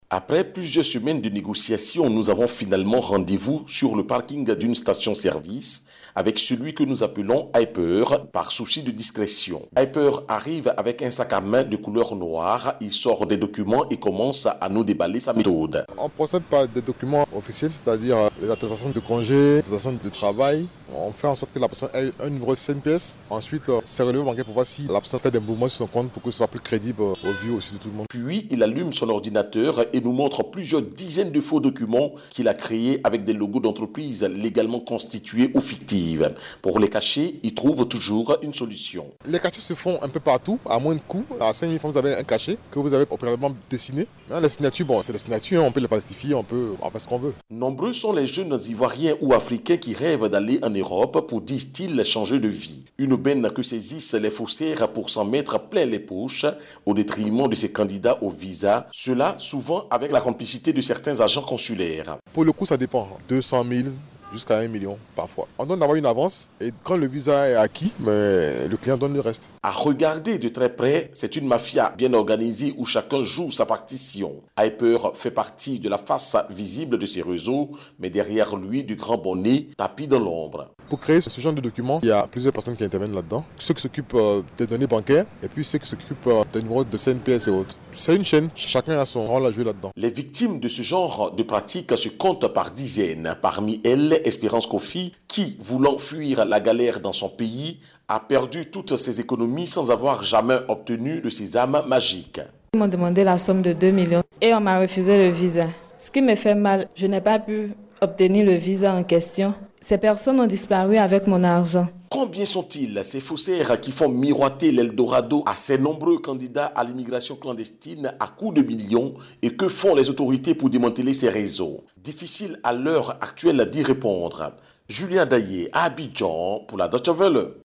Après plusieurs semaines de négociations, nous avons finalement rendez-vous sur le parking d'une station-service avec celui que nous appelons Hyper par souci de discrétion. Hyper arrive avec un sac à main de couleur noire, il sort des documents et commence à nous déballer sa méthode. On procède par des documents officiels, c'est-à-dire les attestations de congé, les attestations de travail. On fait en sorte que la personne ait un numéro de CNPS. Ensuite, c'est relevé bancaire pour voir si la personne fait des mouvements sur son compte pour que ce soit plus crédible au vu aussi de tout le monde. Puis, il allume son ordinateur et nous montre plusieurs dizaines de faux documents qu'il a créés avec des logos d'entreprises légalement constitués ou fictives. Pour les cacher, il trouve toujours une solution. Les cachets se font un peu partout, à moins de coûts. À 5 000 francs, vous avez un cachet que vous avez opéralement dessiné. Maintenant, les signatures, c'est des signatures, on peut les falsifier, on peut en faire ce qu'on veut. Nombreux sont les jeunes Ivoiriens ou Africains qui rêvent d'aller en Europe pour, disent-ils, changer de vie. Une aubaine que saisissent les faussaires pour s'en mettre plein les poches au détriment de ces candidats au visa. Cela souvent avec la complicité de certains agents consulaires. Pour le coup, ça dépend. 200 000 jusqu'à 1 million parfois. On donne d'abord une avance et quand le visa est acquis, le client donne le reste. À regarder de très près, c'est une mafia bien organisée où chacun joue sa partition. Hyper fait partie de la face visible de ces réseaux, mais derrière lui, du grand bonnet tapis dans l'ombre. Pour créer ce genre de document, il y a plusieurs personnes qui interviennent là-dedans. Ceux qui s'occupent des données bancaires et puis ceux qui s'occupent des numéros de CNPS et autres. C'est une chaîne, chacun a son rôle à jouer là-dedans. Les victimes de ce genre de pratique se comptent par dizaines. Parmi elles, Espérance Kofi, qui, voulant fuir la galère dans son pays, a perdu toutes ses économies sans avoir jamais obtenu de sésame magique. Ils m'ont demandé la somme de 2 millions et on m'a refusé le visa. Ce qui me fait mal, je n'ai pas pu obtenir le visa en question. Ces personnes ont disparu avec mon argent. Combien sont-ils, ces faussaires qui font miroiter l'Eldorado à ces nombreux candidats à l'immigration clandestine à coups de millions et que font les autorités pour démanteler ces réseaux? Difficile à l'heure actuelle d'y répondre. Julien Daillé, à Abidjan, pour la Deutsche Welle.